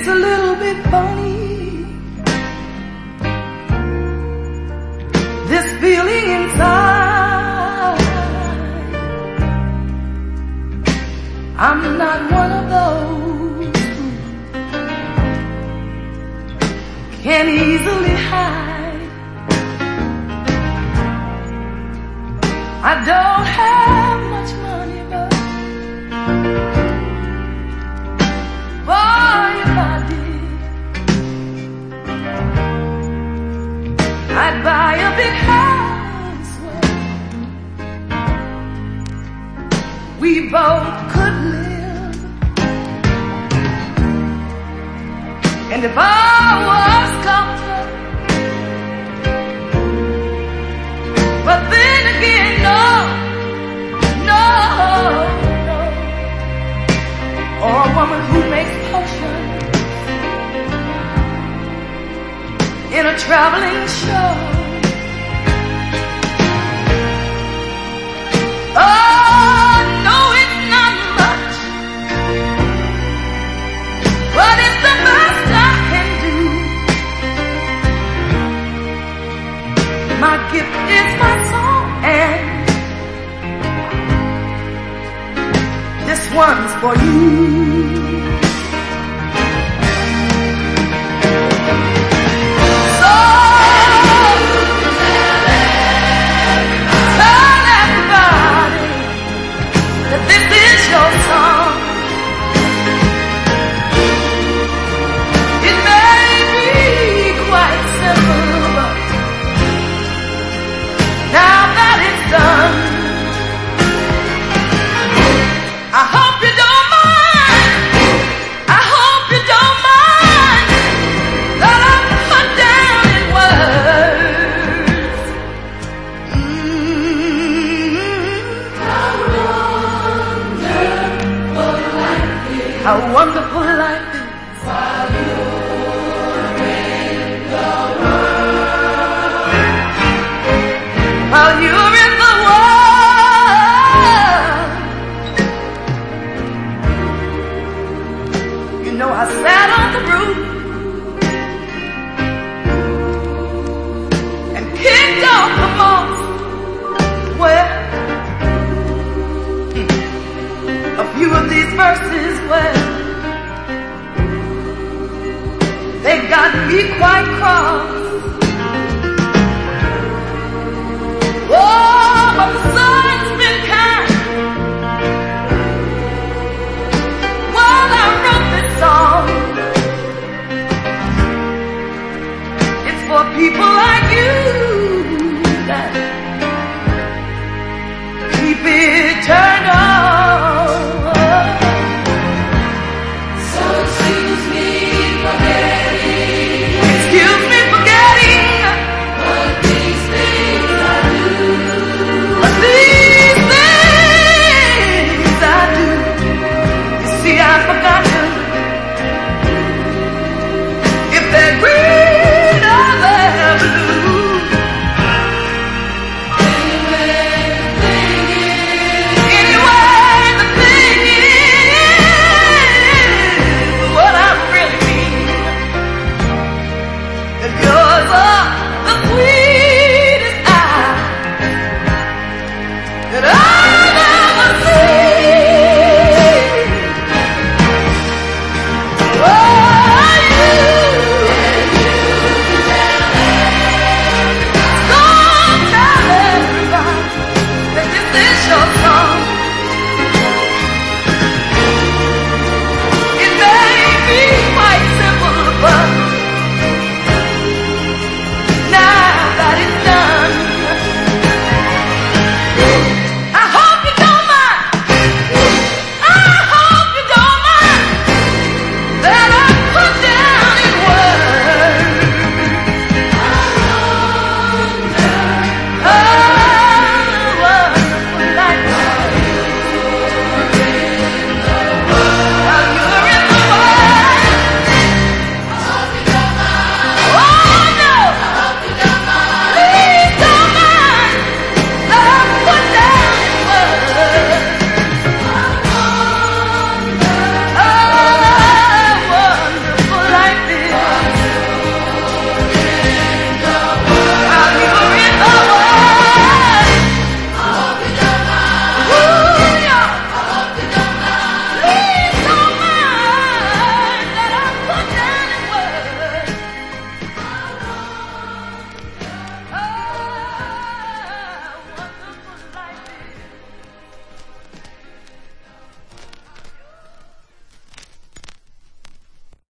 a little bit funny, this feeling inside. I'm not one of those who can easily hide. I don't have much money, but boy, if I did, I'd buy a big house where we both could live. And if I was comfortable, but then again, no, no, no. Or a woman who makes potions in a traveling show. Oh, no, it's not much, but it's the best I can do. My gift is my song, and this one's for you. How wonderful life is while you're in the world. While you're in the world. You know, I sat on the roof and kicked off the moss. Well, a few of these verses, well, they got me quite